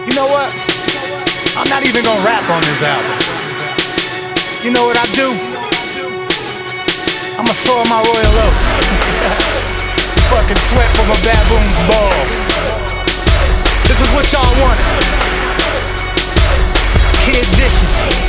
You know what? I'm not even gonna rap on this album. You know what I do? I'ma soil my royal oats. Fucking sweat from a baboon's balls. This is what y'all wanted. Kid Vicious.